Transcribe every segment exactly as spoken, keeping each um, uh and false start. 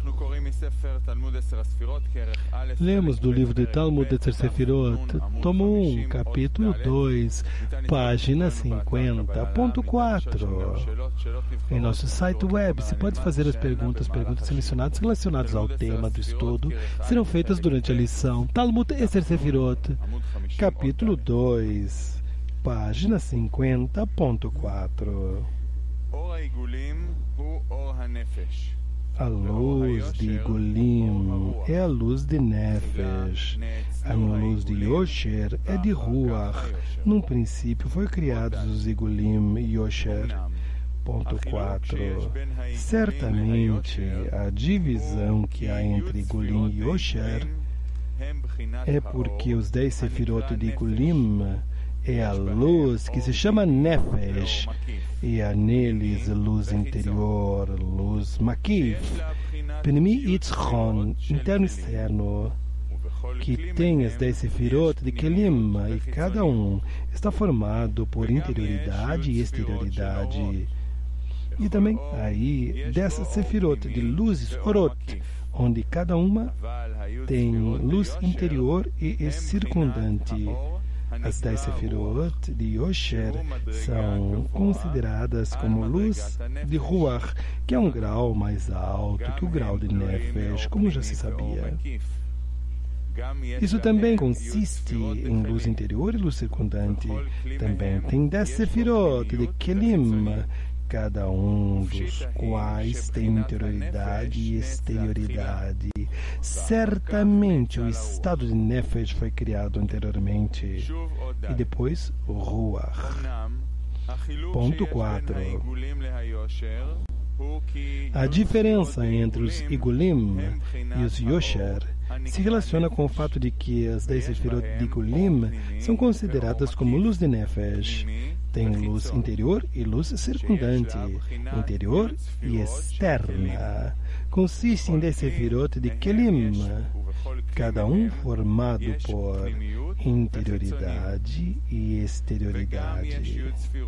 Lemos do livro de Talmud Eser Sefirot, tomo um, capítulo dois, página cinquenta ponto quatro. Em nosso site web, se pode fazer as perguntas, perguntas selecionadas relacionadas ao tema do estudo, serão feitas durante a lição Talmud Eser Sefirot, capítulo dois, página cinquenta ponto quatro. A luz de Igulim é a luz de Nefesh. A luz de Yosher é de Ruach. Num princípio foi criados os Igulim e Yosher. Ponto quatro. Certamente a divisão que há entre Igulim e Yosher é porque os dez sefirot de Igulim é a luz que se chama Nefesh, e há neles luz interior, luz Makif, Pnimi Itzchon, interno e externo, que tem as dez sefirot de Kelim, e cada um está formado por interioridade e exterioridade. E também aí dessas sefirot de luzes Orot, onde cada uma tem luz interior e circundante. As dez sefirot de Yosher são consideradas como luz de Ruach, que é um grau mais alto que o grau de Nefesh, como já se sabia. Isso também consiste em luz interior e luz circundante. Também tem dez sefirot de Kelim, cada um dos quais tem interioridade e exterioridade. Certamente o estado de Nefesh foi criado anteriormente e depois o Ruach. Ponto quatro. A diferença entre os Igulim e os Yosher se relaciona com o fato de que as dez sefirot de Igulim são consideradas como luz de Nefesh. Tem luz interior e luz circundante, interior e externa. Consiste em dez sefirot de Kelim, cada um formado por interioridade e exterioridade.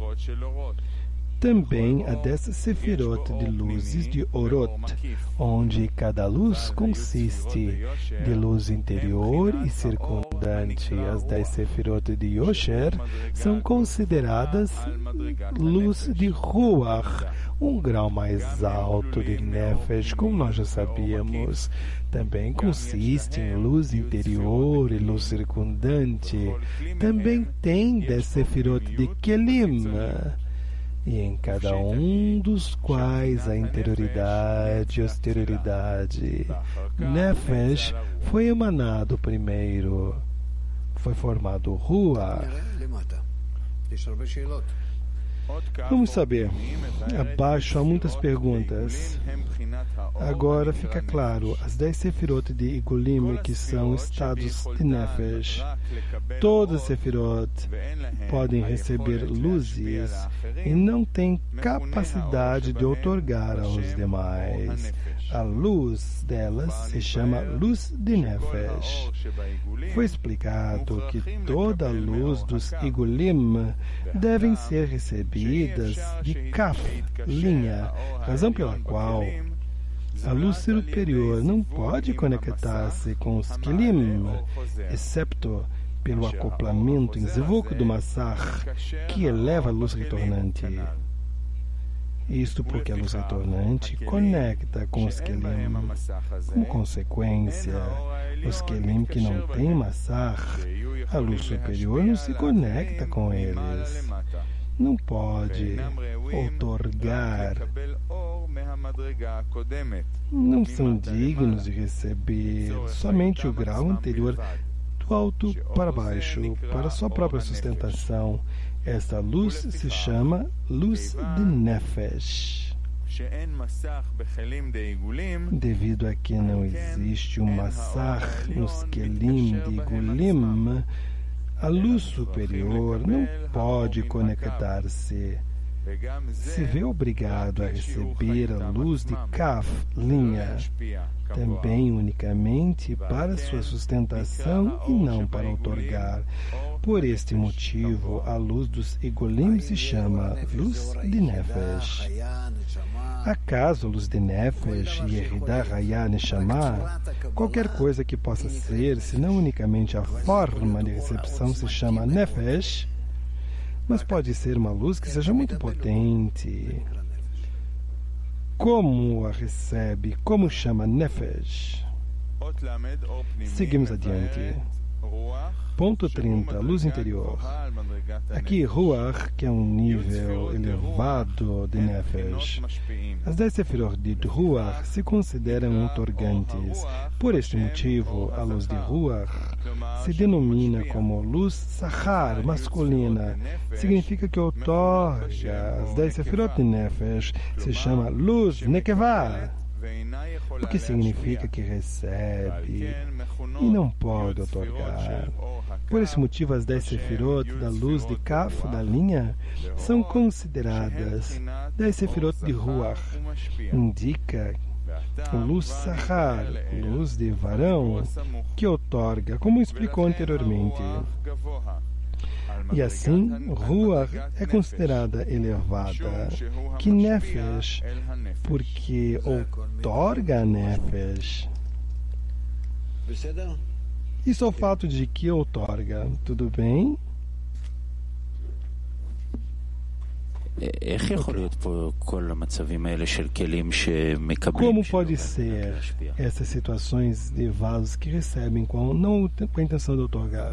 Também há dez sefirot de luzes de Orot, onde cada luz consiste de luz interior e circundante. As dez sefirot de Yosher são consideradas luz de Ruach, um grau mais alto de Nefesh, como nós já sabíamos. Também consiste em luz interior e luz circundante. Também tem dez sefirot de Kelim, e em cada um dos quais a interioridade e a exterioridade. Nefesh foi emanado primeiro, foi formado Ruach. Vamos saber. Abaixo há muitas perguntas. Agora fica claro, as dez sefirot de Igulim, que são estados de Nefesh, todas as sefirot podem receber luzes e não têm capacidade de outorgar aos demais. A luz delas se chama luz de Nefesh. Foi explicado que toda a luz dos Igulim devem ser recebidas de Kaf, linha, razão pela qual a luz superior não pode conectar-se com os Kelim, excepto pelo acoplamento em Zevuk do Massach, que eleva a luz retornante. Isto porque a luz retornante conecta com os Kelim. Como consequência, os Kelim que não têm Massach, a luz superior não se conecta com eles. Não pode outorgar, não são dignos de receber somente o grau anterior do alto para baixo, para sua própria sustentação. Esta luz se chama luz de Nefesh. Devido a que não existe um Massach nos Kelim de Igulim, a luz superior não pode conectar-se. Se vê obrigado a receber a luz de Kaf, linha, também unicamente para sua sustentação e não para outorgar. Por este motivo, a luz dos Igulim se chama luz de Nefesh. Acaso luz de Nefesh e Yerida Raya Neshama, qualquer coisa que possa ser, se não unicamente a forma de recepção, se chama Nefesh, mas pode ser uma luz que seja muito potente. Como a recebe? Como chama Nefesh? Seguimos adiante. Ponto trinta. Luz interior. Aqui, Ruach, que é um nível elevado de Nefesh. As dez sefirot de Ruach se consideram outorgantes. Por este motivo, a luz de Ruach se denomina como luz Sahar, masculina. Significa que outorga. As dez sefirot de Nefesh se chama luz Nekevah, o que significa que recebe e não pode outorgar. Por esse motivo, as dez sefirot da luz de Kaf, da linha, são consideradas dez sefirot de Ruach. Indica luz Sahar, luz de varão, que outorga, como explicou anteriormente. E assim, Ruach é considerada elevada, que Nefesh, porque outorga a Nefesh. Isso é o fato de que outorga. Tudo bem? Como pode ser essas situações de vasos que recebem com, não com a intenção de outorgar?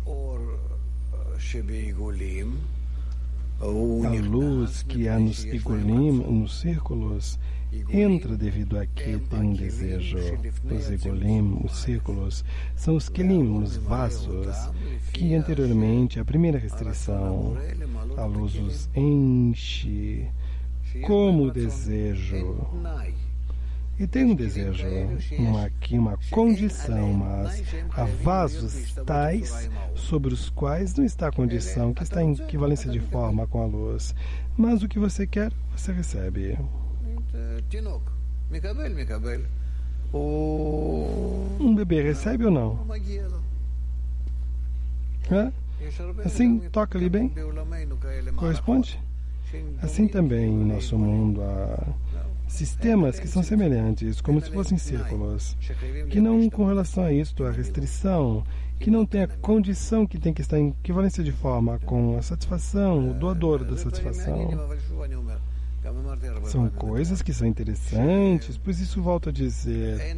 A luz que há nos Igulim, nos círculos, entra devido a que tem um desejo. Os Igulim, os círculos, são os Kelim, os vasos, que anteriormente, a primeira restrição, a luz os enche como desejo. E tem um desejo, uma, aqui uma condição, mas há vasos tais sobre os quais não está a condição, que está em equivalência de forma com a luz. Mas o que você quer, você recebe. Um bebê recebe ou não? Hã? Assim, toca ali bem? Corresponde? Assim também em nosso mundo há sistemas que são semelhantes, como se fossem círculos, que não, com relação a isto, a restrição, que não tem a condição que tem que estar em equivalência de forma com a satisfação, o doador da satisfação. São coisas que são interessantes, pois isso volto a dizer,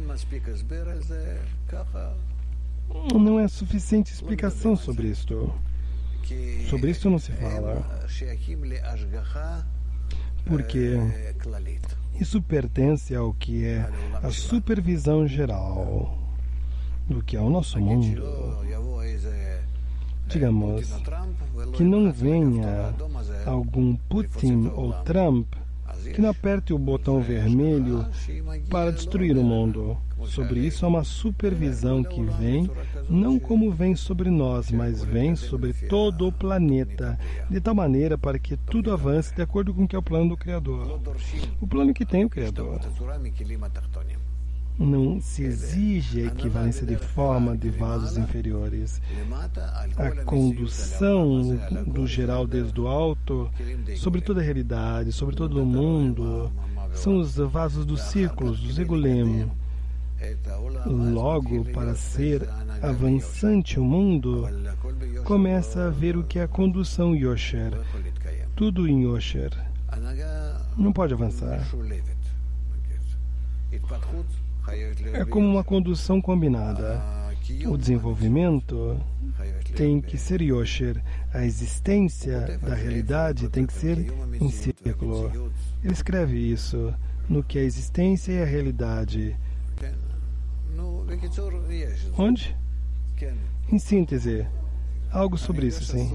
não é suficiente explicação sobre isto. Sobre isso não se fala, porque isso pertence ao que é a supervisão geral do que é o nosso mundo. Digamos que não venha algum Putin ou Trump que não aperte o botão vermelho para destruir o mundo. Sobre isso há uma supervisão que vem, não como vem sobre nós, mas vem sobre todo o planeta, de tal maneira para que tudo avance de acordo com o que é o plano do Criador. O plano que tem o Criador. Não se exige a equivalência de forma de vasos inferiores. A condução do geral desde o alto, sobre toda a realidade, sobre todo o mundo, são os vasos dos círculos, dos Igulim. Logo, para ser avançante o mundo, começa a ver o que é a condução Yosher. Tudo em Yosher. Não pode avançar. É como uma condução combinada. O desenvolvimento tem que ser Yosher. A existência da realidade tem que ser em círculo. Ele escreve isso no que é a existência e a realidade. Onde? Em síntese, algo sobre isso, sim.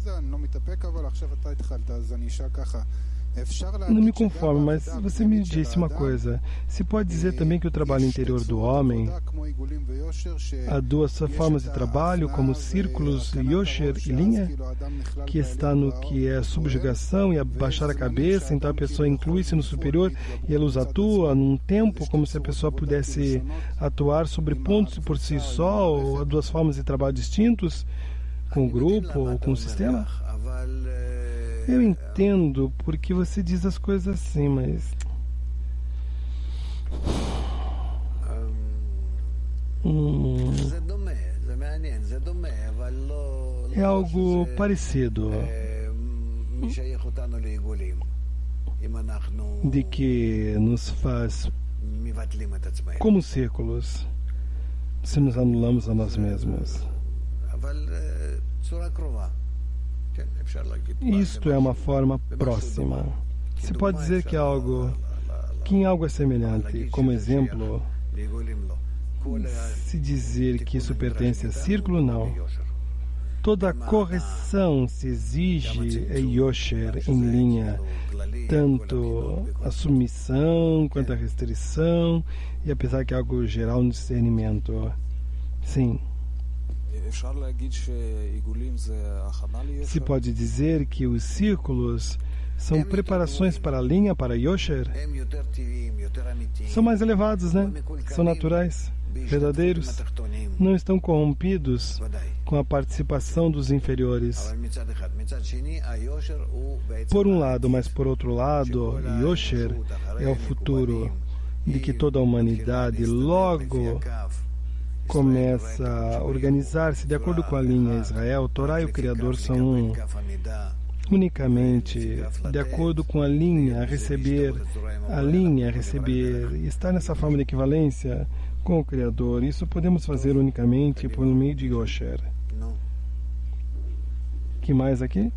Não me conformo, mas você me disse uma coisa. Se pode dizer também que o trabalho interior do homem, há duas formas de trabalho, como círculos, Yosher e linha, que está no que é subjugação e abaixar a cabeça, então a pessoa inclui-se no superior e a luz atua num tempo como se a pessoa pudesse atuar sobre pontos por si só, ou há duas formas de trabalho distintos, com o grupo ou com o sistema? Eu entendo porque você diz as coisas assim, mas Hum, é algo parecido, de que nos faz como círculos se nos anulamos a nós mesmos. Isto é uma forma próxima. Se pode dizer que é algo que em algo é semelhante. Como exemplo, se dizer que isso pertence a círculo, não. Toda correção se exige é Yosher em linha, tanto a submissão quanto a restrição, e apesar que é algo geral no discernimento. Sim. Se pode dizer que os círculos são preparações para a linha, para Yosher? São mais elevados, né? São naturais, verdadeiros. Não estão corrompidos com a participação dos inferiores. Por um lado, mas por outro lado, Yosher é o futuro de que toda a humanidade logo começa a organizar-se de acordo com a linha Israel. Torá e o Criador são um. Unicamente de acordo com a linha a receber, a linha a receber, e estar nessa forma de equivalência com o Criador. Isso podemos fazer unicamente por meio de Yosher. Que mais aqui?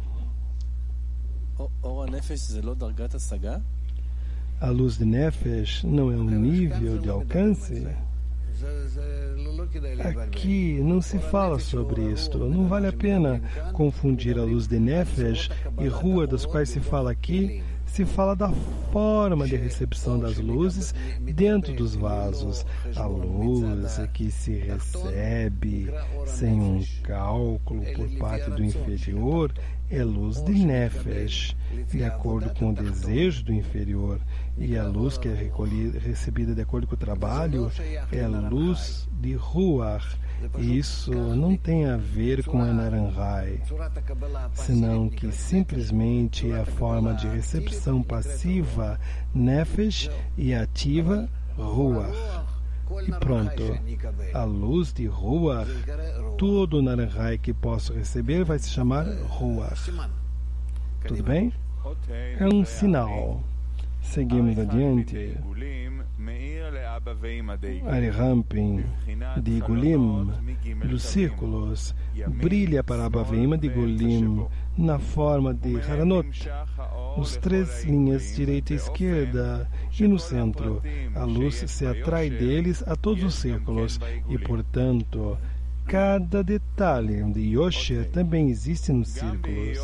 A luz de Nefesh não é um nível de alcance? Aqui não se fala sobre isto. Não vale a pena confundir a luz de Nefesh e rua, das quais se fala aqui. Se fala da forma de recepção das luzes dentro dos vasos. A luz que se recebe sem um cálculo por parte do inferior é luz de Nefesh, de acordo com o desejo do inferior. E a luz que é recolhida, recebida de acordo com o trabalho é a luz de Ruach. E isso não tem a ver com a Naranjai, senão que simplesmente é a forma de recepção passiva Nefesh e ativa Ruach. E pronto, a luz de Ruach, todo o Naranjai que posso receber vai se chamar Ruach. Tudo bem? É um sinal. Seguimos adiante. Arirampin de Gulim, dos círculos, brilha para Abba Veima de Gulim na forma de Haranot, os três linhas direita e esquerda, e no centro. A luz se atrai deles a todos os círculos, e portanto cada detalhe de Yosher também existe nos círculos.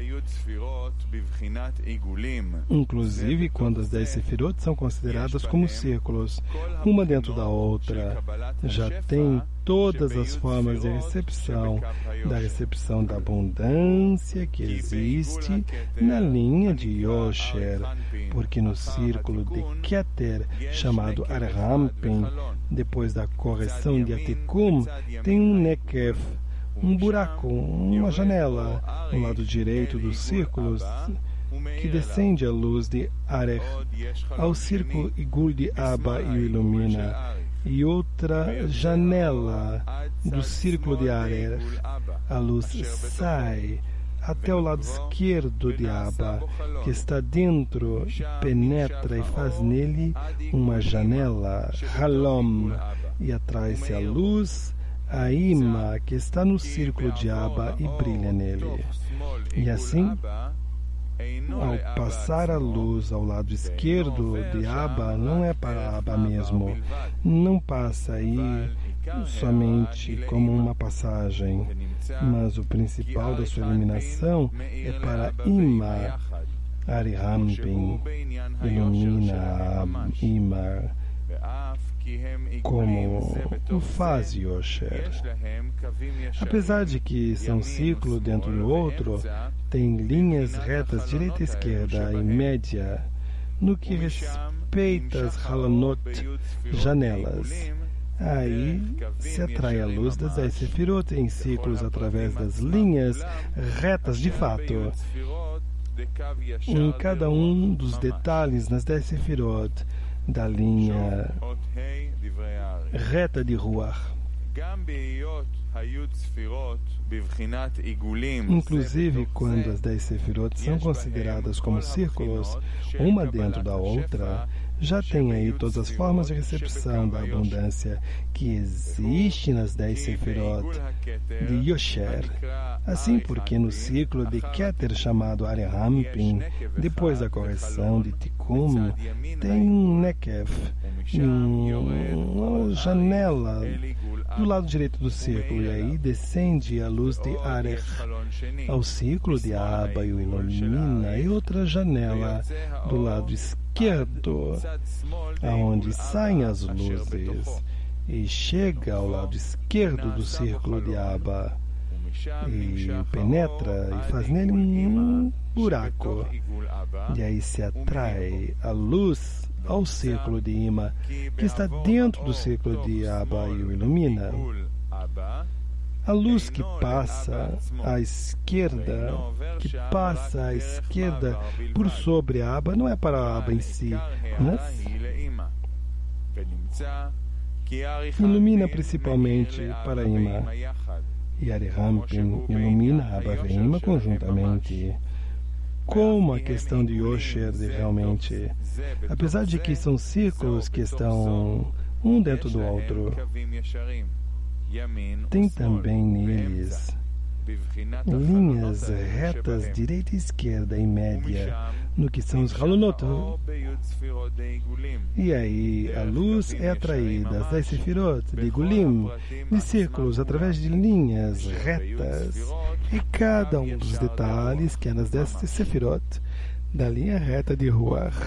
Inclusive quando as dez sefirot são consideradas como círculos, uma dentro da outra, já tem todas as formas de recepção, da recepção da abundância que existe na linha de Yosher, porque no círculo de Keter, chamado Arrampin, depois da correção de Atikum, tem um Nekef, um buraco, uma janela, no lado direito dos círculos, que descende a luz de Arech ao círculo Igul de Abba e o ilumina, e outra janela do círculo de Arech. A luz sai até o lado esquerdo de Abba, que está dentro, penetra e faz nele uma janela, Halom, e atrai-se a luz, a Ima, que está no círculo de Abba e brilha nele. E assim, ao passar a luz ao lado esquerdo de Abba, não é para Abba mesmo, não passa aí somente como uma passagem, mas o principal da sua iluminação é para Ima. Arirampin ilumina Ima como o faz Yosher. Apesar de que são círculo dentro do outro, tem linhas retas direita e esquerda e média no que respeita às Halanot, janelas. Aí se atrai a luz das dez sefirot em ciclos através das linhas retas de fato, em cada um dos detalhes nas dez sefirot da linha reta de Ruach. Inclusive, quando as dez sefirot são consideradas como círculos, uma dentro da outra, já tem aí todas as formas de recepção da abundância que existe nas dez sefirot de Yosher. Assim, porque no ciclo de Keter chamado Arerampin, depois da correção de Tikkun, tem um Nekev, uma janela do lado direito do círculo, e aí descende a luz de Arech ao ciclo de Abba e o ilumina, e outra janela do lado esquerdo, aonde saem as luzes, e chega ao lado esquerdo do círculo de Abba, e penetra e faz nele um buraco, e aí se atrai a luz ao círculo de Ima, que está dentro do círculo de Abba e o ilumina. A luz que passa à esquerda, que passa à esquerda por sobre a Abba, não é para a Abba em si, mas ilumina principalmente para Ima. E Arerampin ilumina Abba e Ima conjuntamente. Como a questão de Yosher de realmente, apesar de que são círculos que estão um dentro do outro, tem também neles linhas retas direita e esquerda em média no que são os Halunot. E aí a luz é atraída das Sefirot de Gulim, de círculos através de linhas retas, e cada um dos detalhes que é nas dez Sefirot da linha reta de Ruach.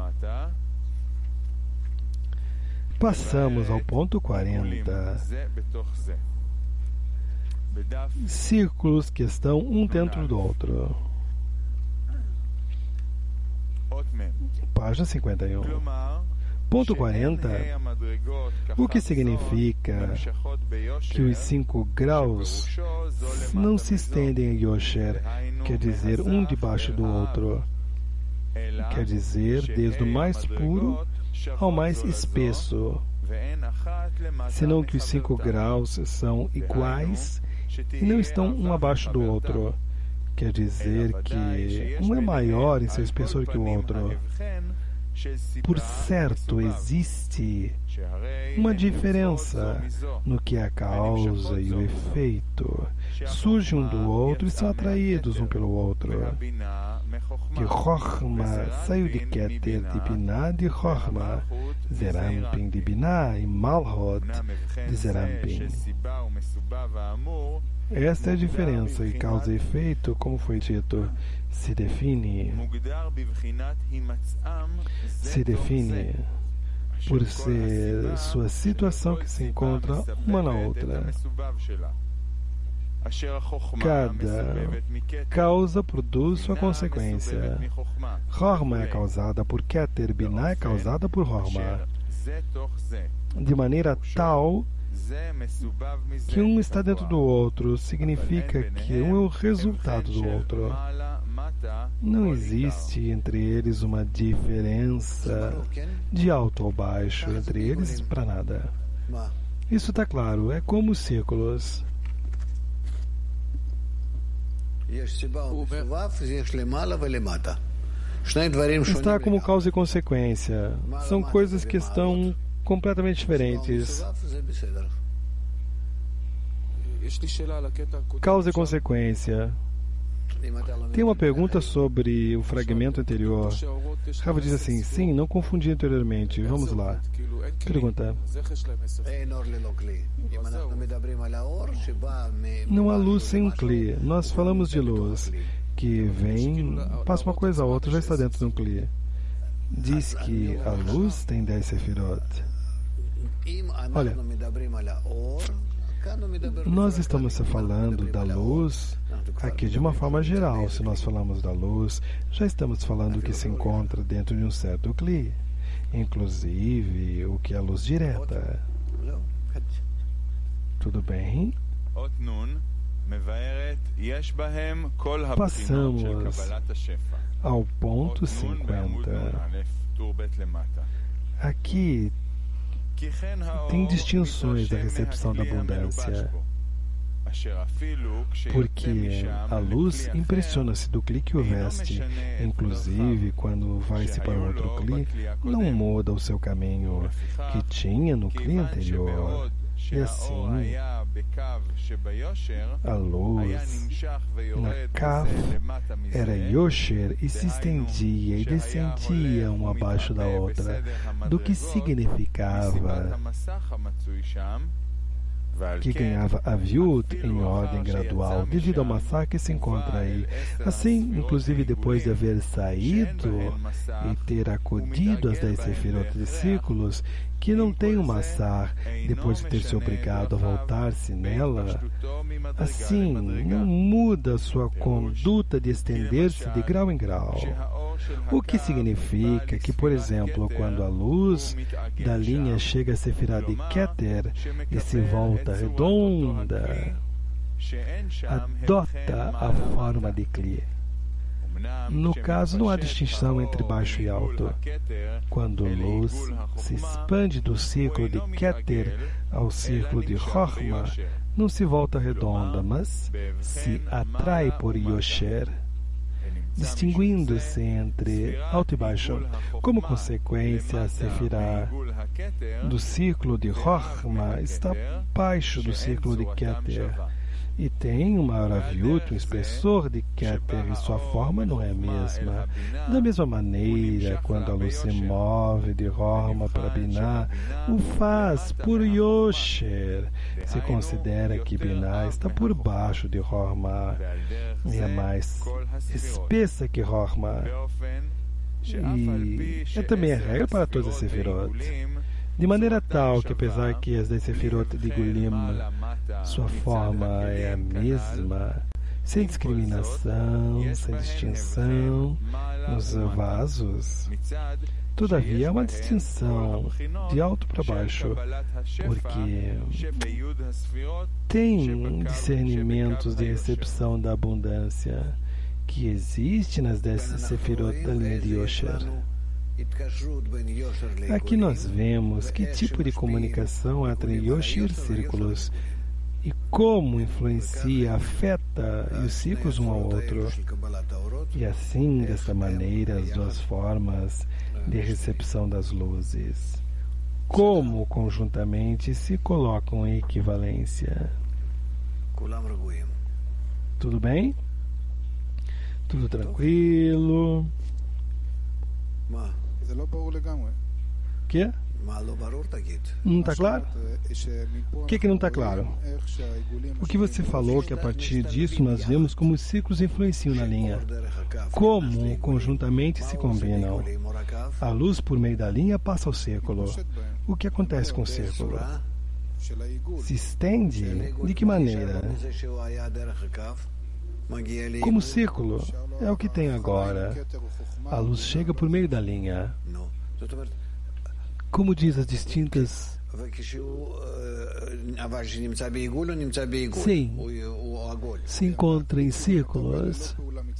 Passamos ao ponto quarenta. Círculos que estão um dentro do outro. Página cinquenta e um. Ponto quarenta. O que significa que os cinco graus não se estendem a Yosher, quer dizer, um debaixo do outro. Quer dizer, desde o mais puro ao mais espesso. Senão que os cinco graus são iguais e não estão um abaixo do outro. Quer dizer que um é maior em seu espessor que o outro. Por certo, existe uma diferença no que é a causa e o efeito. Surgem um do outro e são atraídos um pelo outro. Que Chochma saiu de Keter de Binah de Chochma, Zerampin de Binah e Malhot de Zerampin. Esta é a diferença, e causa e efeito, como foi dito, se define se define por ser sua situação que se encontra uma na outra. Cada causa produz sua consequência. Chochma é causada por Keter, Binah é causada por Chochma, de maneira tal que um está dentro do outro, significa que um é o resultado do outro. Não existe entre eles uma diferença de alto ou baixo entre eles para nada. Isso está claro, é como os círculos. Está como causa e consequência. São coisas que estão completamente diferentes. Causa e consequência. Tem uma pergunta sobre o fragmento anterior. Rava diz assim: sim, não confundi anteriormente. Vamos lá. Pergunta: não há luz sem um Kli. Nós falamos de luz que vem, passa uma coisa a outra, já está dentro de um Kli. Diz que a luz tem dez sefirot. Olha, nós estamos falando da luz aqui de uma forma geral. Se nós falamos da luz, já estamos falando que se encontra dentro de um certo Kli, inclusive o que é a luz direta. Tudo bem? Passamos ao ponto cinquenta. Aqui Tem distinções da recepção da abundância, porque a luz impressiona-se do Kli que o veste, inclusive quando vai-se para outro Kli, não muda o seu caminho que tinha no Kli anterior. E assim, a luz na Kaf era Yosher e se estendia e descendia uma abaixo da outra, do que significava que ganhava aviut em ordem gradual devido ao massacre que se encontra aí. Assim, inclusive depois de haver saído e ter acudido às dez sefirot de círculos, que não tem um massar depois de ter se obrigado a voltar-se nela, assim não muda sua conduta de estender-se de grau em grau. O que significa que, por exemplo, quando a luz da linha chega a Sefirá de Keter e se volta redonda, adota a forma de Kli. No caso, não há distinção entre baixo e alto. Quando a luz se expande do círculo de Keter ao círculo de Chochma, não se volta redonda, mas se atrai por Yosher, distinguindo-se entre alto e baixo. Como consequência, a Sefirá do círculo de Chochma está abaixo do círculo de Keter e tem um maior aviut, um espessor de Keter, e sua forma não é a mesma. Da mesma maneira, quando a luz se move de Chochma para Binah, o faz por Yosher. Se considera que Binah está por baixo de Chochma e é mais espessa que Chochma. E é também a regra para todas as sefirot. De maneira tal que, apesar que as dez sefirot de Gulim, sua forma é a mesma, sem discriminação, sem distinção nos vasos, todavia há uma distinção de alto para baixo, porque tem discernimentos de recepção da abundância que existe nas dez sefirot da linha de Yosher. Aqui nós vemos que tipo de comunicação há entre Yosher e os círculos e como influencia, afeta os círculos um ao outro. E assim, desta maneira, as duas formas de recepção das luzes, como conjuntamente se colocam em equivalência. Tudo bem? Tudo tranquilo? O quê? Não está claro? O que, que não está claro? O que você falou que a partir disso nós vemos como os ciclos influenciam na linha, como conjuntamente se combinam. A luz por meio da linha passa ao círculo. O que acontece com o círculo? Se estende? De que maneira? Como círculo, é o que tem agora. A luz chega por meio da linha. Como diz as distintas... Sim, se encontra em círculos.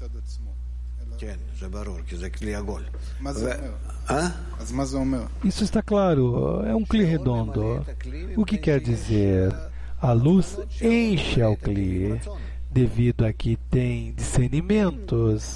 Isso está claro, é um Kli redondo. O que quer dizer? A luz enche ao Kli, devido a que tem discernimentos.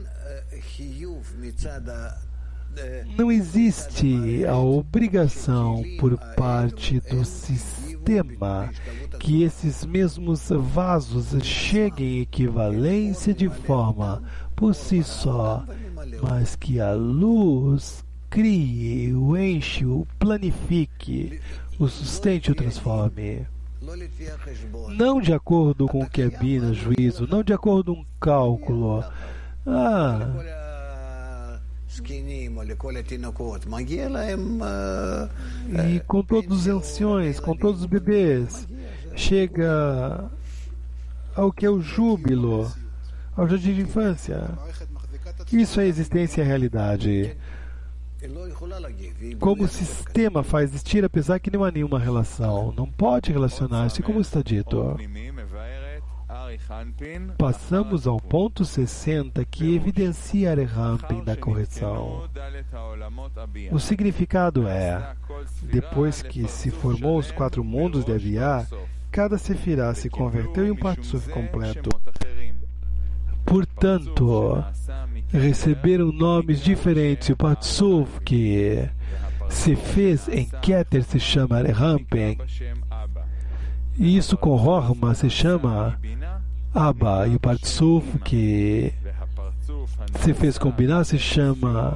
Não existe a obrigação por parte do sistema que esses mesmos vasos cheguem em equivalência de forma por si só, mas que a luz crie, o enche, o planifique, o sustente e o transforme. Não de acordo com o que é Bina, juízo, não de acordo com um cálculo. Ah... E com todos os anciões, com todos os bebês, chega ao que é o júbilo, ao jardim de infância. Isso é a existência e a realidade. Como o sistema faz existir, apesar que não há nenhuma relação. Não pode relacionar-se, como está dito. Passamos ao ponto sessenta, que evidencia Arerampin da correção. O significado é: depois que se formou os quatro mundos de Aviá, cada sefirá se converteu em um Partsuf completo. Portanto, receberam nomes diferentes. O Partsuf que se fez em Keter se chama Arerampin. E isso com Rohma se chama Abba. E o Partsuf que se fez com Binah se chama,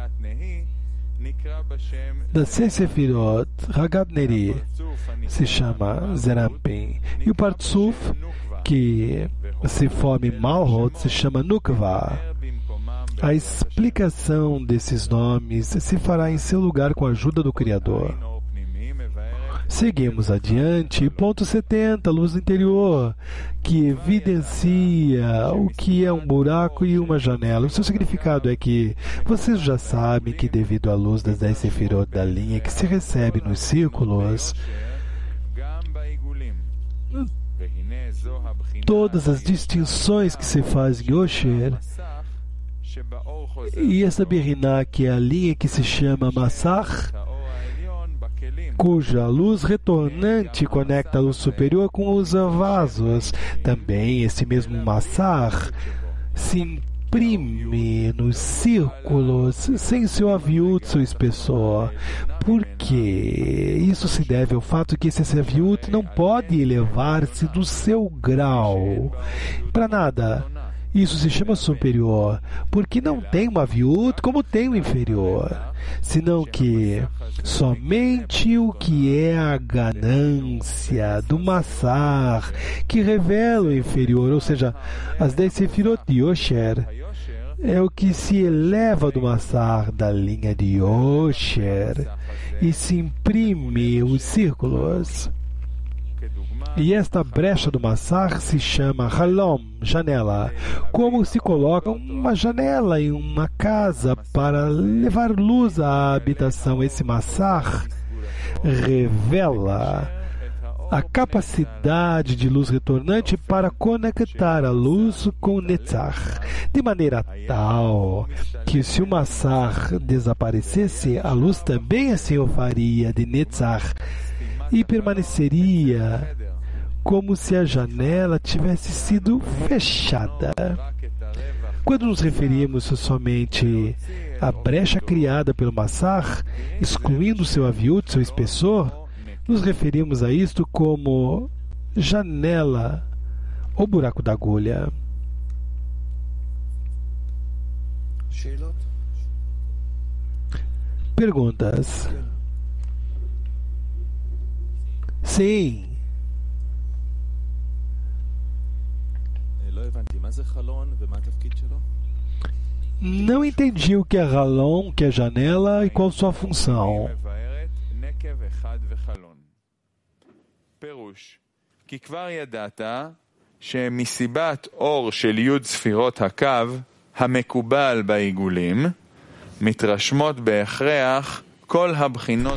das seis Sefirot, Hagat Neri se chama Zerampin. E o Partsuf que se forma em Malhot se chama Nukva. A explicação desses nomes se fará em seu lugar com a ajuda do Criador. Seguimos adiante. Ponto setenta, luz interior, que evidencia o que é um buraco e uma janela. O seu significado é que vocês já sabem que, devido à luz das dez sefirot da linha que se recebe nos círculos, todas as distinções que se fazem em Osher, e essa Beriná, que é a linha que se chama Massach, cuja luz retornante conecta a luz superior com os vasos. Também esse mesmo Massach se imprime nos círculos sem seu aviut, seu espessor. Por quê? Isso se deve ao fato que esse aviut não pode elevar-se do seu grau para nada. Isso se chama superior, porque não tem um aviut como tem o inferior, senão que somente o que é a ganância do Massar que revela o inferior, ou seja, as dez sefirot de Osher, é o que se eleva do Massar da linha de Osher e se imprime os círculos. E esta brecha do Massar se chama Halom, janela. Como se coloca uma janela em uma casa para levar luz à habitação. Esse Massar revela a capacidade de luz retornante para conectar a luz com o Netzach, de maneira tal que, se o Massar desaparecesse, a luz também assim o faria de Netzach e permaneceria como se a janela tivesse sido fechada. Quando nos referimos somente à brecha criada pelo Massar, excluindo seu aviut, seu espessor, nos referimos a isto como janela ou buraco da agulha. Perguntas? Sim. Não entendi o que é Halon, o que é janela e qual sua função. כי כבר ידעת שמסיבת אור של י' ספירות הקו המקובל בעיגולים מתרשמות בהכרח כל הבחינות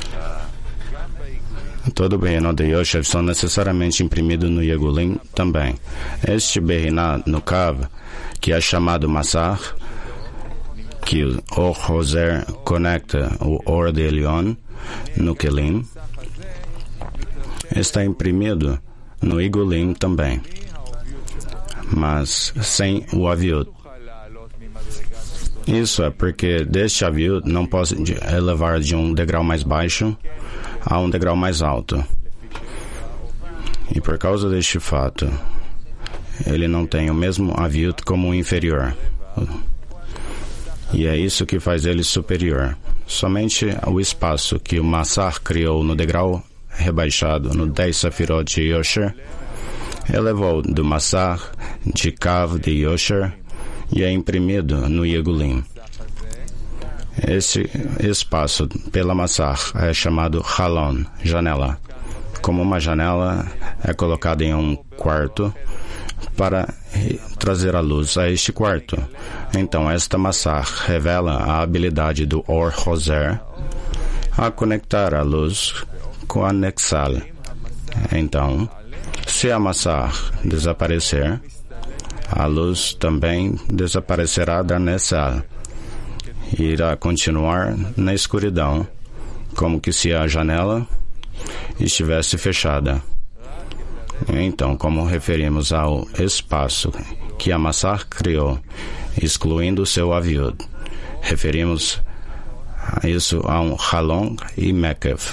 Todo Beriná de Yoshev são necessariamente imprimidos no Yegulim também. Este Beriná no Kav, que é chamado Massar, que o Or Hoser conecta o Or de Elion no Kelim, está imprimido no Yegulim também, mas sem o aviut. Isso é porque deste aviut não pode elevar de um degrau mais baixo a um degrau mais alto. E por causa deste fato, ele não tem o mesmo aviut como o inferior. E é isso que faz ele superior. Somente o espaço que o Massar criou no degrau rebaixado, no dez Sefirot de Yosher, elevou do Massar de Kav de Yosher e é imprimido no Yegulim. Esse espaço pela Massar é chamado Halon, janela. Como uma janela é colocada em um quarto para trazer a luz a este quarto. Então, esta Massar revela a habilidade do Or Hoser a conectar a luz com a Nexal. Então, Se a Massach desaparecer, a luz também desaparecerá da Nessal. Irá continuar na escuridão, como que se a janela estivesse fechada. Então, como referimos ao espaço que a Massach criou, excluindo o seu aviud, referimos a isso a um Halon e Mekev.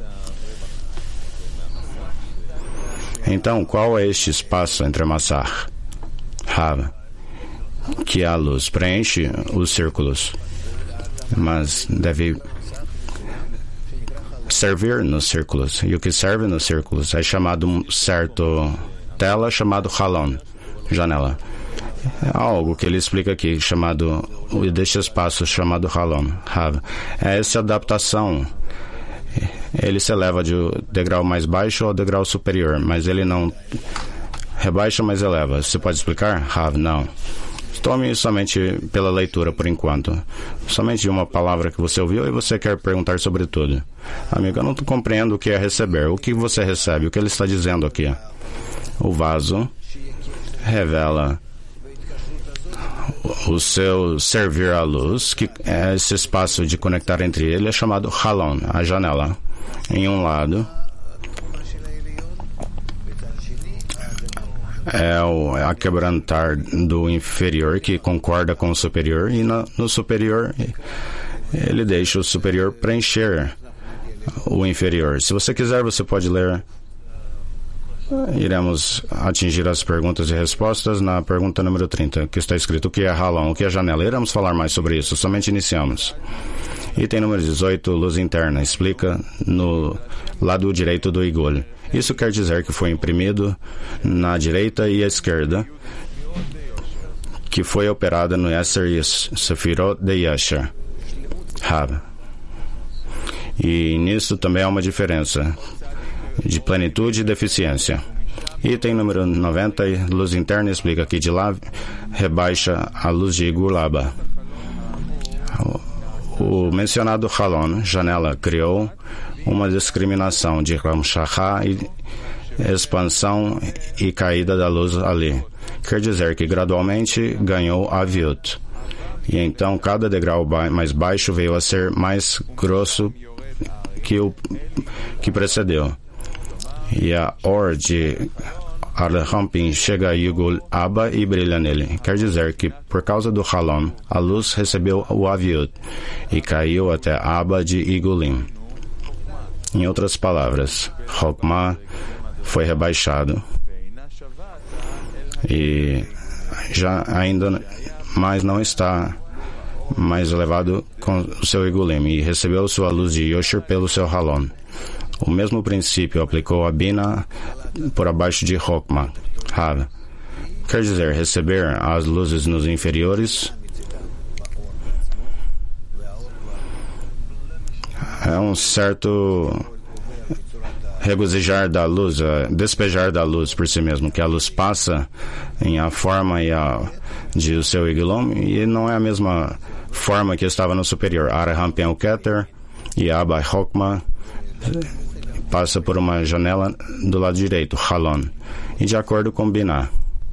Então, qual é este espaço entre a Massach, Hav, que a luz preenche os círculos, mas deve servir nos círculos. E o que serve nos círculos é chamado um certo tela chamado Halon, janela. É algo que ele explica aqui, chamado, deste espaço chamado Halon, Hav. É essa adaptação. Ele se eleva de degrau mais baixo ao degrau superior, mas ele não rebaixa, mas eleva. Você pode explicar? Hav, não. Tome somente pela leitura por enquanto. Somente uma palavra que você ouviu e você quer perguntar sobre tudo. Amigo, eu não compreendo o que é receber. O que você recebe? O que ele está dizendo aqui? O vaso revela o seu servir à luz, que é esse espaço de conectar entre ele, é chamado Halon, a janela. Em um lado é o a quebrantar do inferior que concorda com o superior, e no, no superior ele deixa o superior preencher o inferior. Se você quiser, você pode ler. Iremos atingir as perguntas e respostas na pergunta número trinta, que está escrito o que é Halon, o que é janela. Iremos falar mais sobre isso, somente iniciamos. Item número dezoito, luz interna, explica no lado direito do Igul. Isso quer dizer que foi imprimido na direita e à esquerda, que foi operada no Yasser e Sefirot de Yasher, Hab. E nisso também há uma diferença de plenitude e deficiência. Item número noventa, luz interna, explica que de lá rebaixa a luz de Igul Abba. O mencionado Halon, janela, criou uma discriminação de Ramshachá e expansão e caída da luz ali. Quer dizer que gradualmente ganhou aviut. E então cada degrau ba- mais baixo veio a ser mais grosso que o que precedeu. E a Or de Arlehampin chega a Igul Abba e brilha nele. Quer dizer que, por causa do Halon, a luz recebeu o aviut e caiu até Abba de Igulim. Em outras palavras, Chokmah foi rebaixado e já ainda mais não está mais elevado com o seu Igulim e recebeu sua luz de Yosher pelo seu Halon. O mesmo princípio aplicou a Bina por abaixo de Chokmah, Hav. Quer dizer, receber as luzes nos inferiores é um certo regozijar da luz, despejar da luz por si mesmo, que a luz passa em a forma e a, de o seu Igulom, e não é a mesma forma que estava no superior. Araham Pen Keter e Abba Chokmah passa por uma janela do lado direito, Halon, e de acordo com Binah.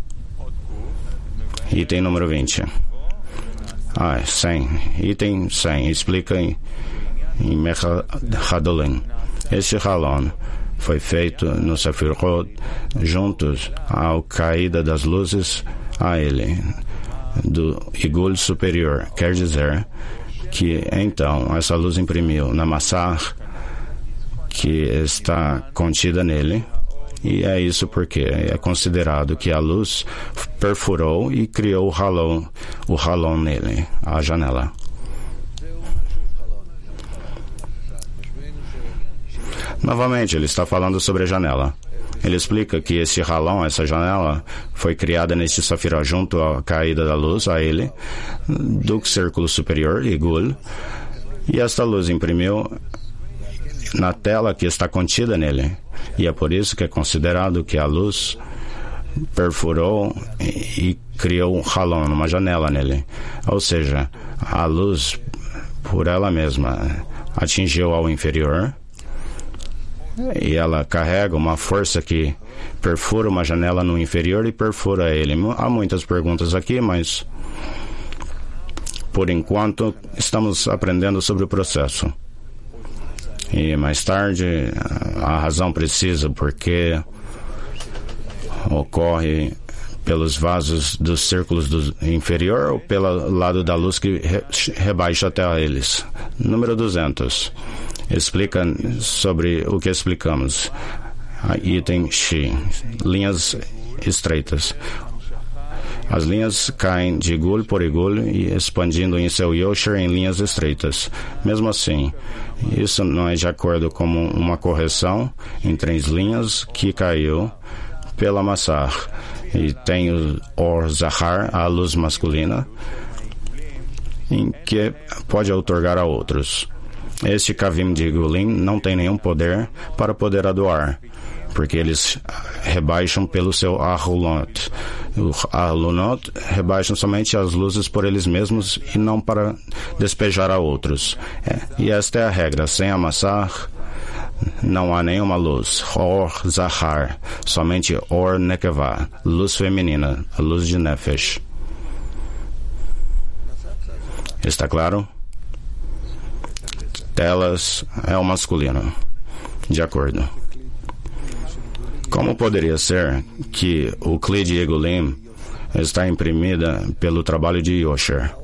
Item número vinte. Ah, cem. Item cem. Explica em, em Mechadolim. Este Halon foi feito no Sefirot juntos à caída das luzes a ele, do Igul superior. Quer dizer que, então, essa luz imprimiu na Massach, que está contida nele, e é isso porque é considerado que a luz perfurou e criou o halon, o halon nele, a janela. Novamente, ele está falando sobre a janela. Ele explica que esse halon, essa janela, foi criada neste safira junto à caída da luz a ele, do círculo superior, Igul, e esta luz imprimiu na tela que está contida nele. E é por isso que é considerado que a luz perfurou e criou um halon, uma janela nele. Ou seja, a luz, por ela mesma, atingiu ao inferior e ela carrega uma força que perfura uma janela no inferior e perfura ele. Há muitas perguntas aqui, mas por enquanto estamos aprendendo sobre o processo. E mais tarde, a razão precisa porque ocorre pelos vasos dos círculos do inferior ou pelo lado da luz que re, rebaixa até eles. Número duzentos. Explica sobre o que explicamos. Item X. Linhas estreitas. As linhas caem de igul por igul e expandindo em seu yosher em linhas estreitas. Mesmo assim, isso não é de acordo com uma correção em três linhas que caiu pela massar. E tem o Or Zahar, a luz masculina, em que pode outorgar a outros. Este Kavim de Igulim não tem nenhum poder para poder adoar, porque eles rebaixam pelo seu Ahulot. O Ahulot rebaixam somente as luzes por eles mesmos e não para despejar a outros. É, e esta é a regra. Sem amassar, não há nenhuma luz. Or Zahar, somente Or Nekevah, luz feminina, a luz de Nefesh. Está claro? Telas é o masculino. De acordo. Como poderia ser que o Kli de Egulim está imprimida pelo trabalho de Yosher?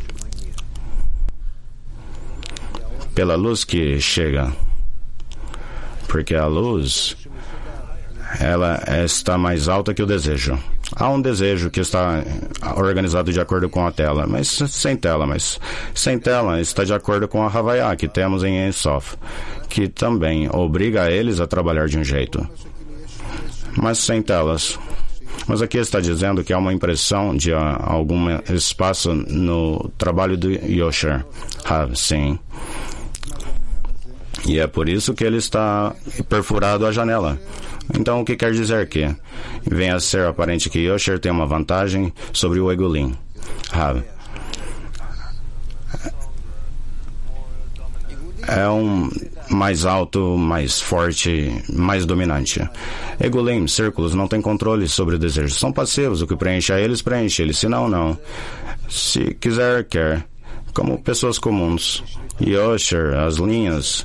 Pela luz que chega. Porque a luz, ela está mais alta que o desejo. Há um desejo que está organizado de acordo com a tela, mas sem tela, mas sem tela está de acordo com a Havaiá que temos em Ein Sof, que também obriga eles a trabalhar de um jeito. Mas sem telas. Mas aqui está dizendo que há uma impressão de uh, algum espaço no trabalho do Yosher. Ah, sim. E é por isso que ele está perfurado a janela. Então, o que quer dizer que vem a ser aparente que Yosher tem uma vantagem sobre o Egulim. Ah, é um mais alto, mais forte, mais dominante. Egulim, círculos, não tem controle sobre o desejo. São passivos, o que preenche a eles, preenche eles. Se não, não. Se quiser, quer. Como pessoas comuns. Yosher, as linhas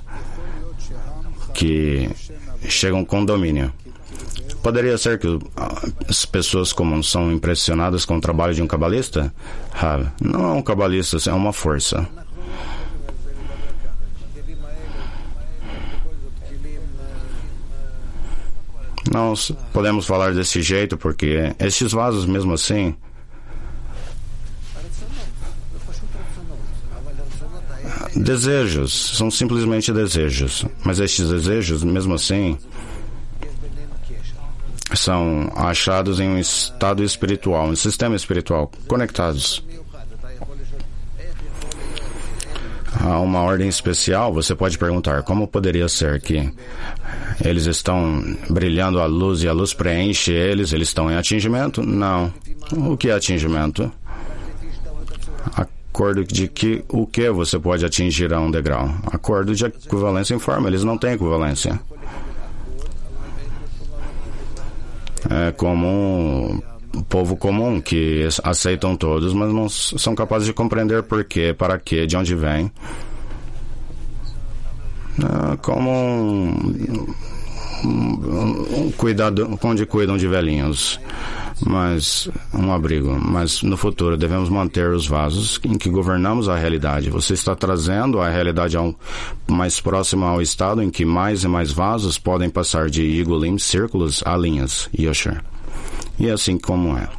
que chegam com domínio. Poderia ser que as pessoas comuns são impressionadas com o trabalho de um cabalista? Ah, não é um cabalista, é uma força. Não podemos falar desse jeito porque estes vasos, mesmo assim, desejos, são simplesmente desejos. Mas estes desejos, mesmo assim, são achados em um estado espiritual, um sistema espiritual, conectados. Há uma ordem especial. Você pode perguntar, como poderia ser que eles estão brilhando a luz e a luz preenche eles, eles estão em atingimento? Não. O que é atingimento? Acordo de que o que você pode atingir a um degrau? Acordo de equivalência em forma, eles não têm equivalência. É comum, povo comum que aceitam todos, mas não são capazes de compreender por quê, para quê, de onde vem. É como um, um, um cuidado, onde cuidam de velhinhos. Mas um abrigo, mas no futuro devemos manter os vasos em que governamos a realidade. Você está trazendo a realidade ao, mais próxima ao estado em que mais e mais vasos podem passar de Igulim, círculos, a linhas, Yosher. E assim como é.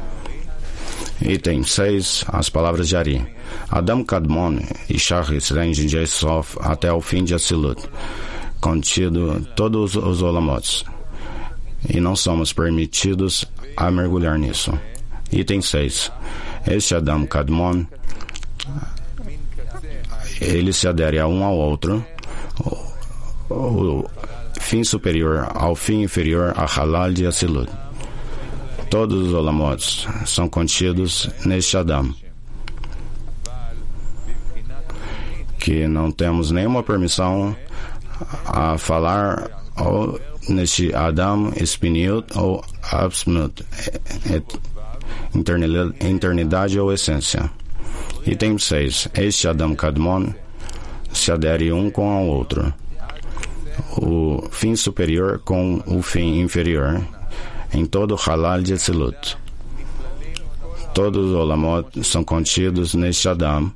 Item seis, as palavras de Ari. Adam Kadmon e Shachis vêm de Jessof até o fim de Asilut, contido todos os olamots. E não somos permitidos a mergulhar nisso. Item seis. Este Adam Kadmon, ele se adere a um ao outro, o, o fim superior ao fim inferior a Halal de Asilut. Todos os olamots são contidos neste Adam, que não temos nenhuma permissão a falar ou neste Adam Espinut ou Absolut, eternidade ou essência. Item seis. Este Adam Kadmon se adere um com o outro. O fim superior com o fim inferior em todo o Halal de Etzilut. Todos os Olamot são contidos neste Adam,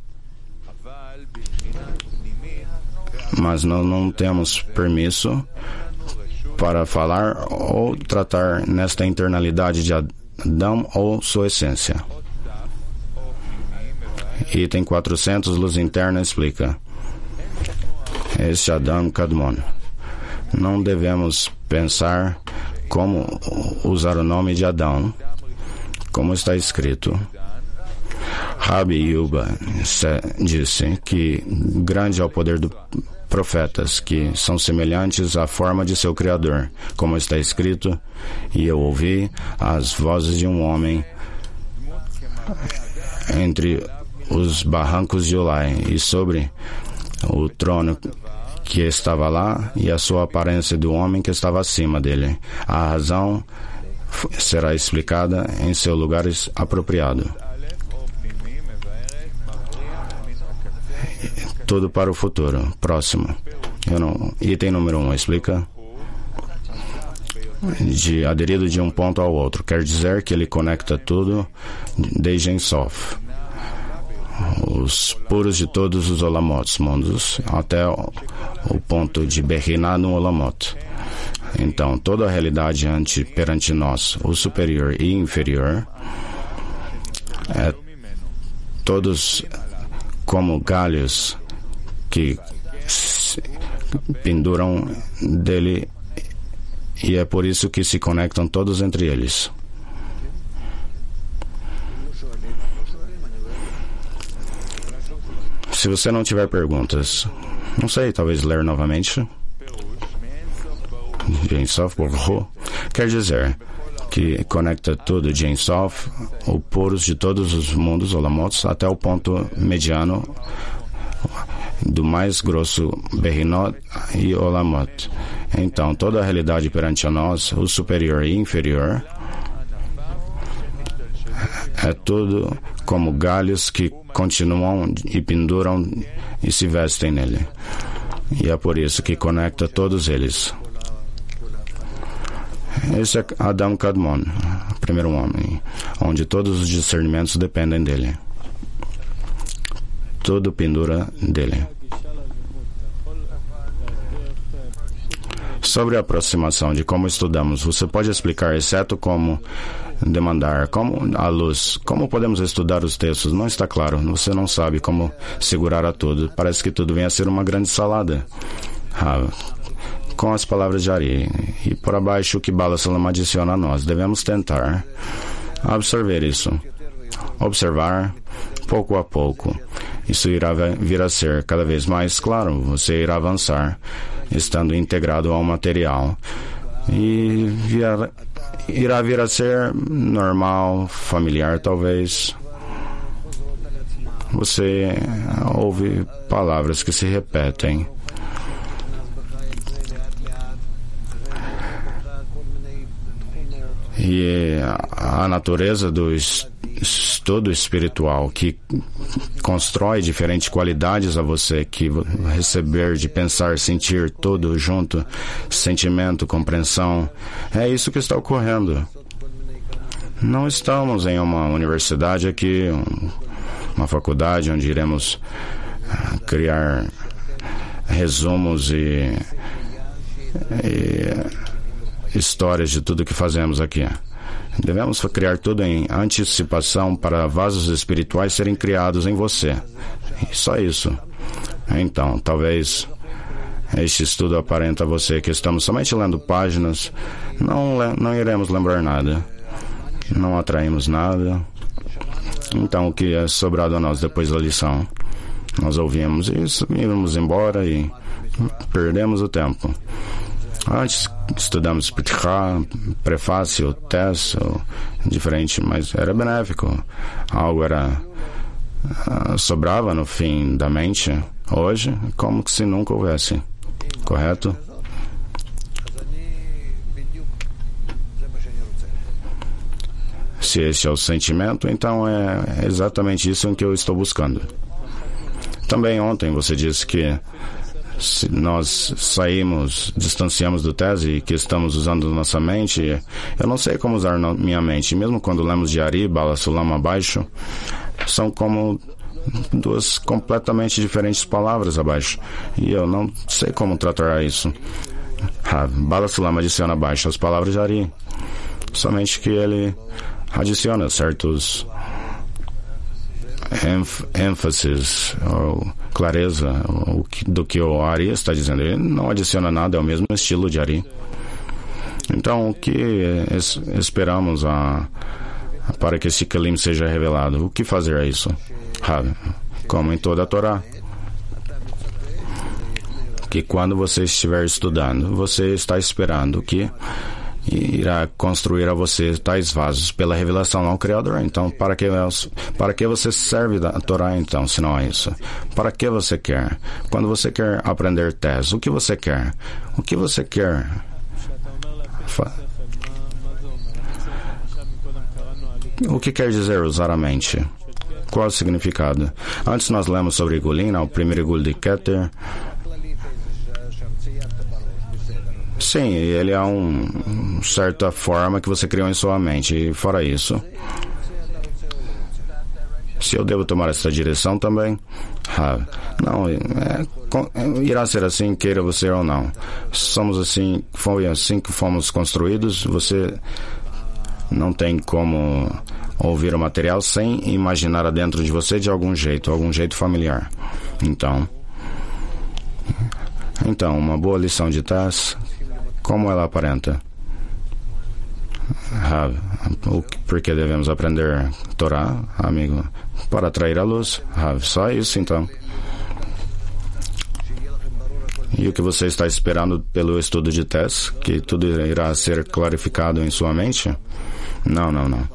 mas nós não temos permisso para falar ou tratar nesta internalidade de Adam ou sua essência. Item quatrocentos, luz interna, explica. Este Adam Kadmon. Não devemos pensar como usar o nome de Adão, como está escrito. Rabi Yuba disse que grande é o poder dos profetas, que são semelhantes à forma de seu Criador, como está escrito, e eu ouvi as vozes de um homem entre os barrancos de Ulai e sobre o trono que estava lá e a sua aparência do homem que estava acima dele. A razão será explicada em seu lugar apropriado. Tudo para o futuro. Próximo. Eu não... Item número um, explica. De aderido de um ponto ao outro. Quer dizer que ele conecta tudo desde Ensof. Os puros de todos os Olamots, mundos, até o, o ponto de Berinah no Olamot. Então, toda a realidade ante, perante nós, o superior e inferior, é todos como galhos que penduram dele, e é por isso que se conectam todos entre eles. Se você não tiver perguntas, não sei, talvez ler novamente. Ensof Borro quer dizer que conecta tudo de Ensof, o puros de todos os mundos, Olamots, até o ponto mediano do mais grosso Berinot e Olamot. Então, toda a realidade perante a nós, o superior e inferior, é tudo como galhos que continuam e penduram e se vestem nele. E é por isso que conecta todos eles. Esse é Adam Kadmon, primeiro homem, onde todos os discernimentos dependem dele. Tudo pendura dele. Sobre a aproximação de como estudamos, você pode explicar, exceto como demandar, como a luz, como podemos estudar os textos? Não está claro, você não sabe como segurar a tudo. Parece que tudo vem a ser uma grande salada. Ah, com as palavras de Ari, e por abaixo o que Bala Salam adiciona a nós. Devemos tentar absorver isso. Observar, pouco a pouco. Isso irá vir a ser cada vez mais claro. Você irá avançar, estando integrado ao material. E virá, irá vir a ser normal, familiar, talvez. Você ouve palavras que se repetem. E a natureza do estudo espiritual que constrói diferentes qualidades a você, que receber, de pensar, sentir, tudo junto, sentimento, compreensão, é isso que está ocorrendo. Não estamos em uma universidade aqui, uma faculdade onde iremos criar resumos e, e histórias de tudo que fazemos aqui. Devemos criar tudo em antecipação para vasos espirituais serem criados em você. Só isso. Então, talvez este estudo aparenta a você que estamos somente lendo páginas, não, não iremos lembrar nada, não atraímos nada. Então, o que é sobrado a nós depois da lição? Nós ouvimos isso, íamos embora e perdemos o tempo. Antes estudamos Ptihá, prefácio, teste, diferente, mas era benéfico. Algo era uh, sobrava no fim da mente. Hoje, como se nunca houvesse. correto? Se esse é o sentimento, então é exatamente isso em que eu estou buscando. Também ontem você disse que se nós saímos, distanciamos do tese e que estamos usando nossa mente, eu não sei como usar minha mente. Mesmo quando lemos de Ari, Bala Sulama abaixo, são como duas completamente diferentes palavras abaixo. E eu não sei como tratar isso. Ah, Bala Sulama adiciona abaixo as palavras de Ari. Somente que ele adiciona certos ênf- ênfases ou clareza ou, do que o Ari está dizendo. Ele não adiciona nada, é o mesmo estilo de Ari. Então, o que es- esperamos a, para que esse Kelim seja revelado? O que fazer a isso? Ah, como em toda a Torá. Que quando você estiver estudando, você está esperando que irá construir a você tais vasos pela revelação ao Criador. Então, para que, para que você serve da Torá, então, se não é isso? Para que você quer? Quando você quer aprender Tes, o que você quer? O que você quer? Fa- o que quer dizer usar a mente? Qual o significado? Antes nós lemos sobre Igulin, o primeiro Igul de Keter. Sim, ele é uma certa forma que você criou em sua mente. E fora isso, se eu devo tomar essa direção também, ah, não, é, é, irá ser assim, queira você ou não. Somos assim, foi assim que fomos construídos. Você não tem como ouvir o material sem imaginar dentro de você de algum jeito, algum jeito familiar. Então, então uma boa lição de Taz. Como ela aparenta? Ah, por que devemos aprender Torá, amigo? Para atrair a luz. Ah, só isso, então. E o que você está esperando pelo estudo de Tes? Que tudo irá ser clarificado em sua mente? Não, não, não.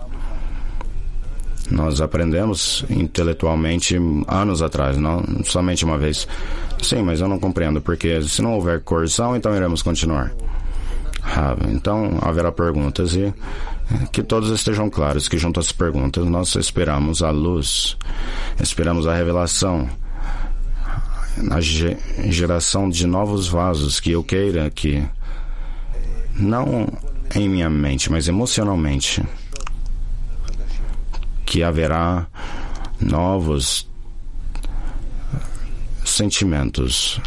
Nós aprendemos intelectualmente anos atrás, não somente uma vez. Sim, mas eu não compreendo, porque se não houver coerção, então iremos continuar. Ah, então haverá perguntas e que todos estejam claros que junto às perguntas nós esperamos a luz, esperamos a revelação, a ge- geração de novos vasos que eu queira que, não em minha mente, mas emocionalmente, que haverá novos sentimentos.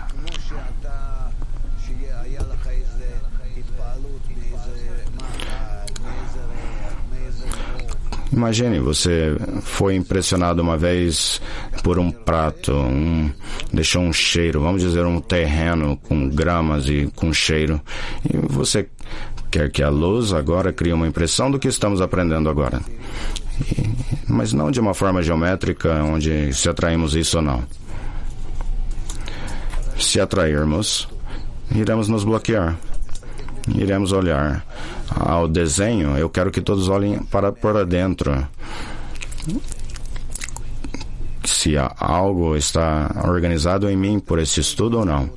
Imagine, você foi impressionado uma vez por um prato, um, deixou um cheiro, vamos dizer um terreno com gramas e com cheiro, e você quer que a luz agora crie uma impressão do que estamos aprendendo agora. E, mas não de uma forma geométrica, onde se atraímos isso ou não. Se atrairmos, iremos nos bloquear. Iremos olhar ao desenho. Eu quero que todos olhem para para dentro. Se algo está organizado em mim por esse estudo ou não.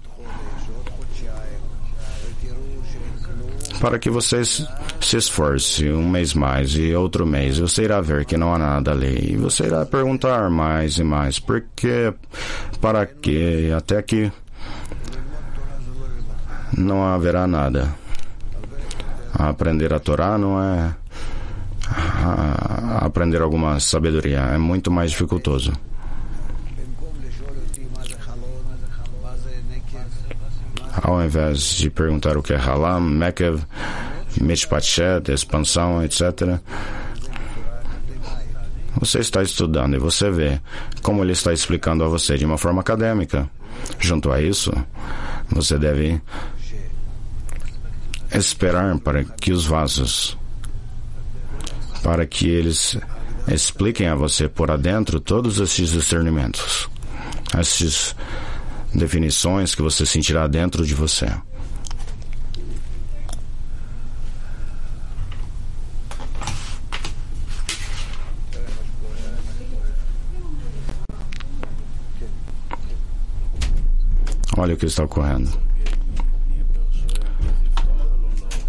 Para que vocês se esforce um mês mais e outro mês, você irá ver que não há nada ali. E você irá perguntar mais e mais. Por quê? Para quê? Até que não haverá nada. Aprender a Torá não é aprender alguma sabedoria, é muito mais dificultoso. Ao invés de perguntar o que é Halam, Mekev, Mishpachet, expansão, etcétera, você está estudando e você vê como ele está explicando a você de uma forma acadêmica. Junto a isso, você deve esperar para que os vasos, para que eles expliquem a você por adentro todos esses discernimentos, essas definições que você sentirá dentro de você. Olha o que está ocorrendo.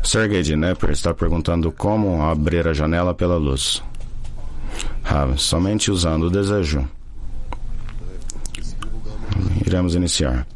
Sergei de Dnepr está perguntando como abrir a janela pela luz. Rav, somente usando o desejo. Iremos iniciar.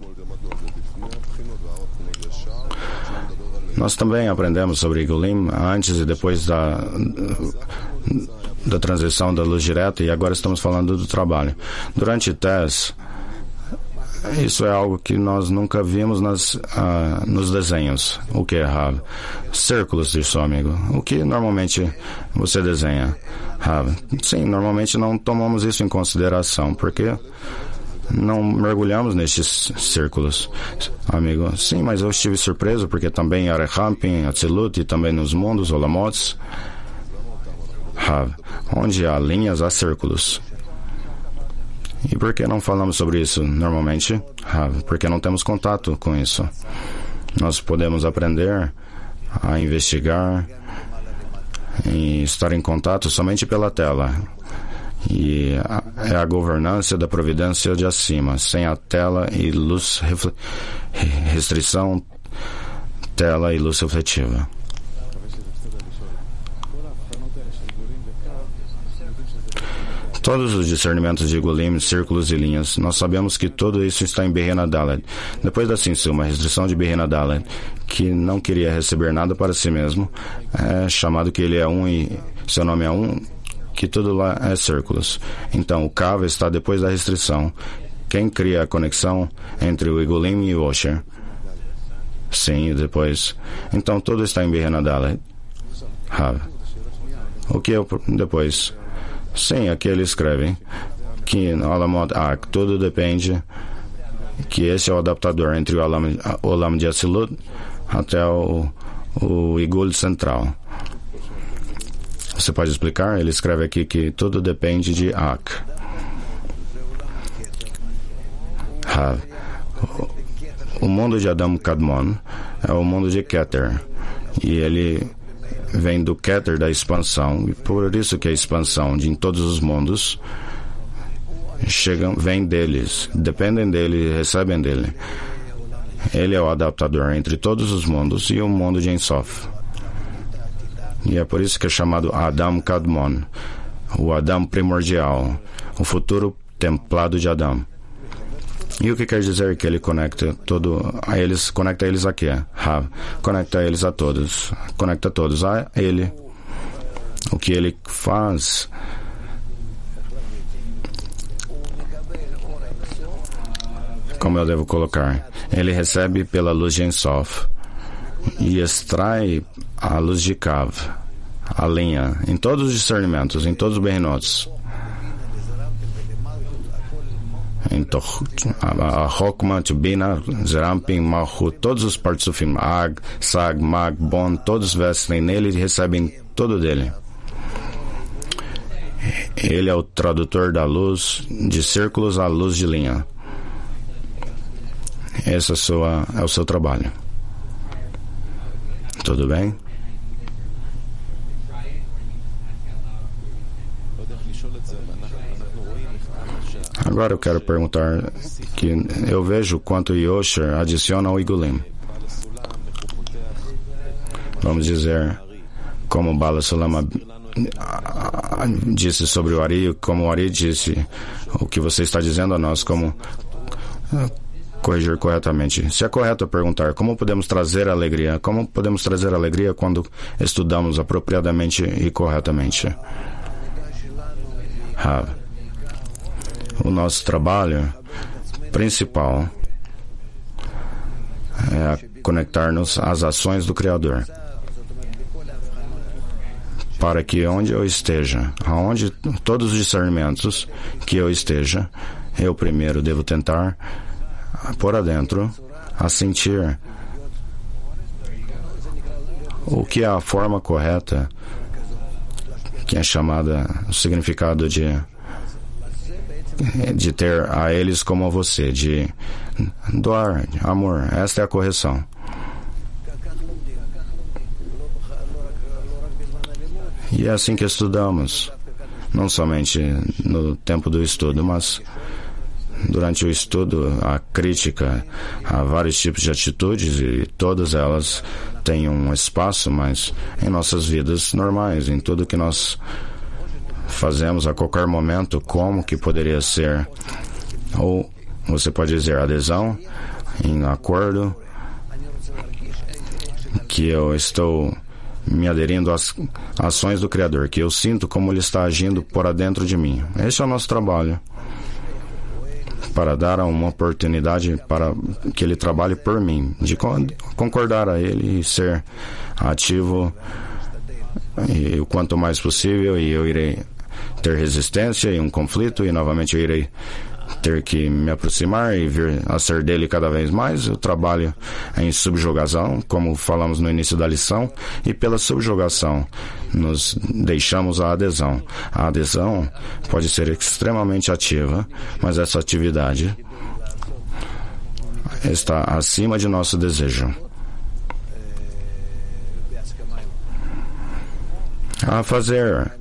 Nós também aprendemos sobre Igulim antes e depois da, da transição da luz direta, e agora estamos falando do trabalho. Durante T E S, isso é algo que nós nunca vimos nas, uh, nos desenhos. O que é, Rav? Círculos de seu amigo. O que normalmente você desenha, Rav? Sim, normalmente não tomamos isso em consideração, porque não mergulhamos nestes círculos, amigo. Sim, mas eu estive surpreso, porque também em Arechampin, Atzilut e também nos mundos, Olamots, Rav, onde há linhas, há círculos. E por que não falamos sobre isso normalmente? Rav, porque não temos contato com isso. Nós podemos aprender a investigar e estar em contato somente pela tela. E é a governança da providência de acima, sem a tela e luz, restrição, tela e luz refletiva. Todos os discernimentos de Igulim, círculos e linhas, nós sabemos que tudo isso está em Behena Dalet. Depois da Sinsu, uma restrição de Behena Dalet, que não queria receber nada para si mesmo, é chamado que ele é um e seu nome é um, que tudo lá é círculos. Então, o Kava está depois da restrição. Quem cria a conexão entre o Igulim e o Osher? Sim, e depois. Então, tudo está em Behena Dalet. Rav. O que eu depois? Sim, aqui ele escreve que no Alamot Ak, tudo depende, que esse é o adaptador entre o Olam, o Olam de Atzilut até o, o Igul central. Você pode explicar? Ele escreve aqui que tudo depende de Ak. Rav. O mundo de Adam Kadmon é o mundo de Keter. E ele vem do Keter da expansão. E por isso que a expansão de em todos os mundos chegam, vem deles. Dependem dele, recebem dele. Ele é o adaptador entre todos os mundos e o mundo de Ensof. E é por isso que é chamado Adam Kadmon, o Adam primordial, o futuro templado de Adam. E o que quer dizer que ele conecta todo a eles, conecta eles a quê? Rav, conecta eles a todos, conecta todos a ele. O que ele faz como eu devo colocar? Ele recebe pela luz de Ensof e extrai a luz de Kav, a linha, em todos os discernimentos, em todos os Behenots. Então, a Chokma, Tubina, Zerampin, Malchut, todos os partsufim, Ag, Sag, Mag, Bon, todos vestem nele e recebem tudo dele. Ele é o tradutor da luz de círculos à luz de linha. Esse é, sua, é o seu trabalho. Tudo bem? Agora eu quero perguntar que eu vejo quanto Yosher adiciona ao Igulim. Vamos dizer, como Bala Sulama disse sobre o Ari, como o Ari disse, o que você está dizendo a nós, como corrigir corretamente. Se é correto perguntar como podemos trazer alegria, como podemos trazer alegria quando estudamos apropriadamente e corretamente? Rav. O nosso trabalho principal é conectar-nos às ações do Criador, para que onde eu esteja, aonde todos os discernimentos que eu esteja, eu primeiro devo tentar por adentro a sentir o que é a forma correta, que é chamada o significado de de ter a eles como a você, de doar amor. Esta é a correção. E é assim que estudamos, não somente no tempo do estudo, mas durante o estudo, a crítica a vários tipos de atitudes, e todas elas tem um espaço, mas em nossas vidas normais, em tudo que nós fazemos a qualquer momento, como que poderia ser? Ou você pode dizer adesão, em acordo, que eu estou me aderindo às ações do Criador, que eu sinto como Ele está agindo por dentro de mim. Esse é o nosso trabalho, para dar uma oportunidade para que Ele trabalhe por mim, de concordar a Ele e ser ativo, e o quanto mais possível, e eu irei ter resistência e um conflito, e novamente eu irei ter que me aproximar e vir a ser dele cada vez mais. Eu trabalho em subjugação, como falamos no início da lição, e pela subjugação nos deixamos a adesão. A adesão pode ser extremamente ativa, mas essa atividade está acima de nosso desejo. A fazer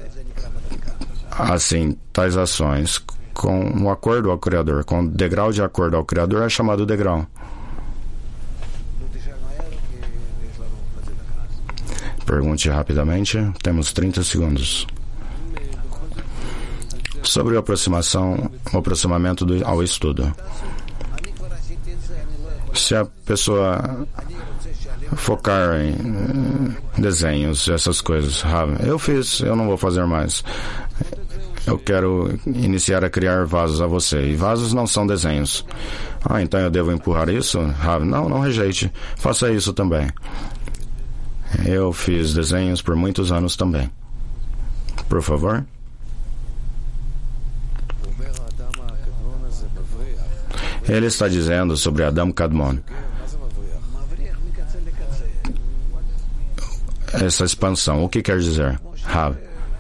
assim tais ações com o acordo ao Criador, com o degrau de acordo ao Criador, é chamado degrau. Pergunte rapidamente, temos trinta segundos. Sobre a aproximação, o aproximamento do, ao estudo. Se a pessoa focar em desenhos, essas coisas, eu fiz, eu não vou fazer mais. Eu quero iniciar a criar vasos a você. E vasos não são desenhos. Ah, então eu devo empurrar isso? Não, não rejeite. Faça isso também. Eu fiz desenhos por muitos anos também. Por favor. Ele está dizendo sobre Adam Kadmon. Essa expansão, o que quer dizer? Rav.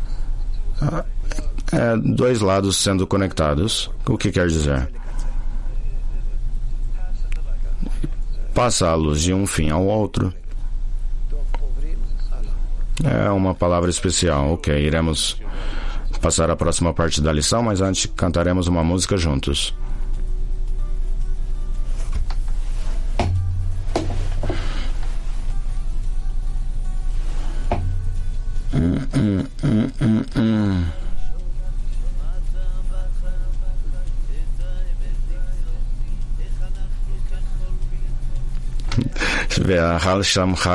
É, dois lados sendo conectados. O que quer dizer? Passa a luz de um fim ao outro. É uma palavra especial. Ok, iremos passar a próxima parte da lição, mas antes cantaremos uma música juntos. Hum, hum, hum, hum, hum. והחל שמך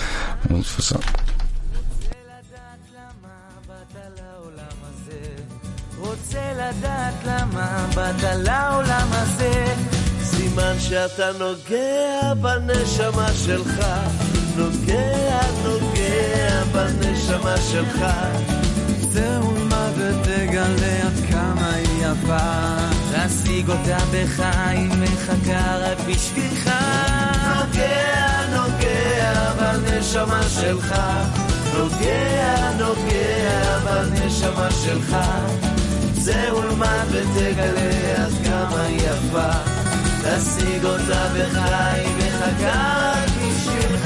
רוצה לדעת למה באת לעולם הזה סימן שאתה נוגע בנשמה שלך נוגע נוגע בנשמה שלך זהו מה ותגלה עד כמה היא יפה תשיג אותה בך היא מחכה רק בשבילך נוגע נוגע בנשמה שלך נוגע נוגע בנשמה שלך זהו מה ותגלה עד כמה היא יפה תשיג אותה בך היא מחכה רק בשבילך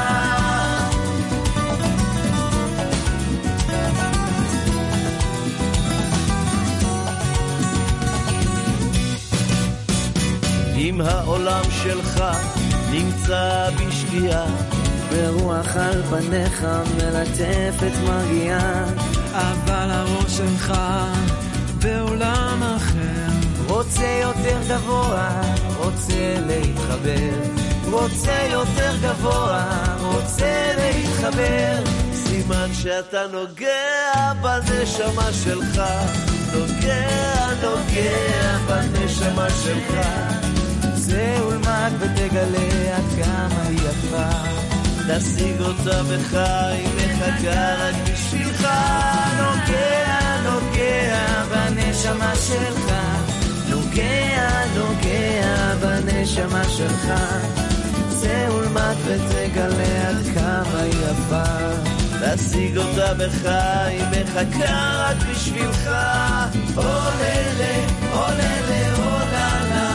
אם העולם שלך נמצא בשקיעה ברוח על פניך מלטפת מרגיעה אבל הראש שלך בעולם אחר רוצה יותר גבוה רוצה להתחבר רוצה יותר גבוה רוצה להתחבר סימן שאתה נוגע בנשמה שלך נוגע נוגע בנשמה שלך זהו למד ותגלה עד כמה היא יפה תשיג אותה בך היא מחכה רק בשבילך נוגע נוגע בנשמה שלך נוגע נוגע בנשמה שלך זהו למד ותגלה עד כמה היא יפה תשיג אותה בך היא מחכה רק בשבילך עוללה עוללה עוללה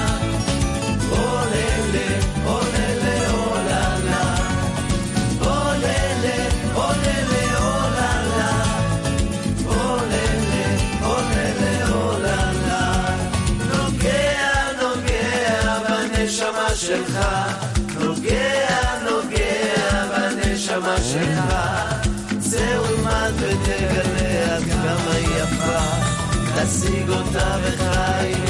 עוללה עוללה עוללה עוללה עוללה עוללה עוללה עוללה עוללה נוגע נוגע בנשמה שלך נוגע נוגע הנשמה שלך, זהו אלמד ותגלה עד כמה היא יפה, תשיג אותה בחיים